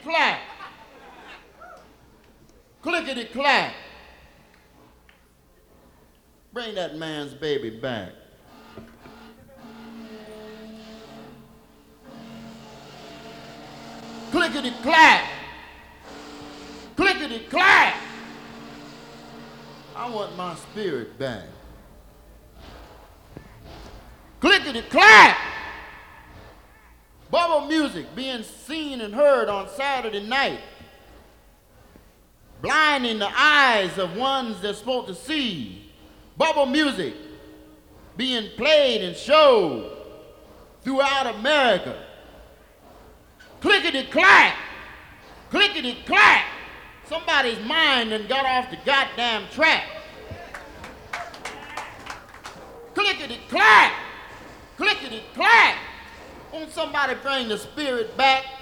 clack. Clickety clack. Bring that man's baby back. Clickety clack. Clickety clack. I want my spirit back. Clickety clack. Bubble music being seen and heard on Saturday night, blinding the eyes of ones they're supposed to see. Bubble music being played and showed throughout America. Clickety clack, clickety clack. Somebody's mind done got off the goddamn track. Clickety clack, clickety clack. Won't somebody bring the spirit back?